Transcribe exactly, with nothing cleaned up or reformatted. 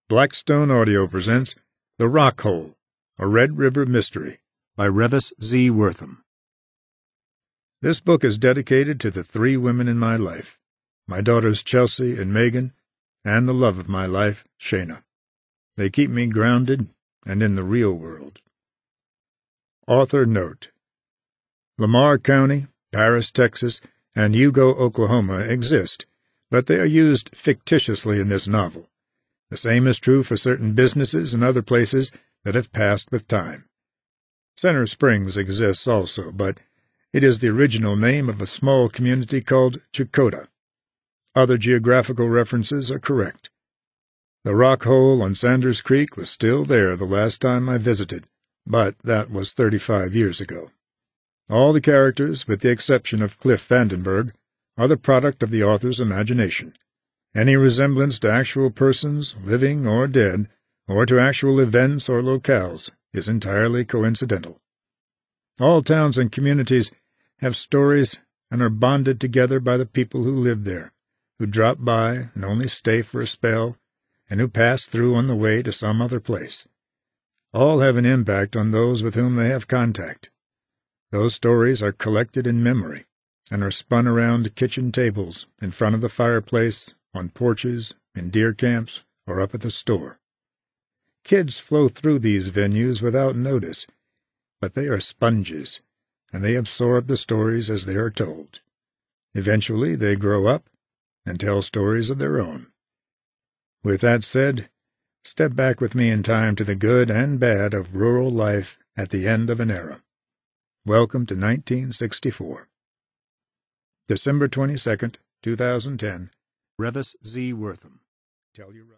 Blackstone Audio presents The Rock Hole, a Red River Mystery by Revis Z. Wortham. This book is dedicated to the three women in my life, my daughters Chelsea and Megan, and the love of my life, Shayna. They keep me grounded and in the real world. Author note: Lamar County, Paris, Texas, and Hugo, Oklahoma exist, but they are used fictitiously in this novel. The same is true for certain businesses and other places that have passed with time. Center Springs exists also, but it is the original name of a small community called Chakota. Other geographical references are correct. The rock hole on Sanders Creek was still there the last time I visited, but that was thirty-five years ago. All the characters, with the exception of Cliff Vandenberg, are the product of the author's imagination. Any resemblance to actual persons, living or dead, or to actual events or locales, is entirely coincidental. All towns and communities have stories and are bonded together by the people who live there, who drop by and only stay for a spell, and who pass through on the way to some other place. All have an impact on those with whom they have contact. Those stories are collected in memory and are spun around kitchen tables, in front of the fireplace, on porches, in deer camps, or up at the store. Kids flow through these venues without notice, but they are sponges, and they absorb the stories as they are told. Eventually they grow up and tell stories of their own. With that said, step back with me in time to the good and bad of rural life at the end of an era. Welcome to nineteen sixty-four. December twenty-second, two thousand ten. Revis Z. Wortham. Tell you right.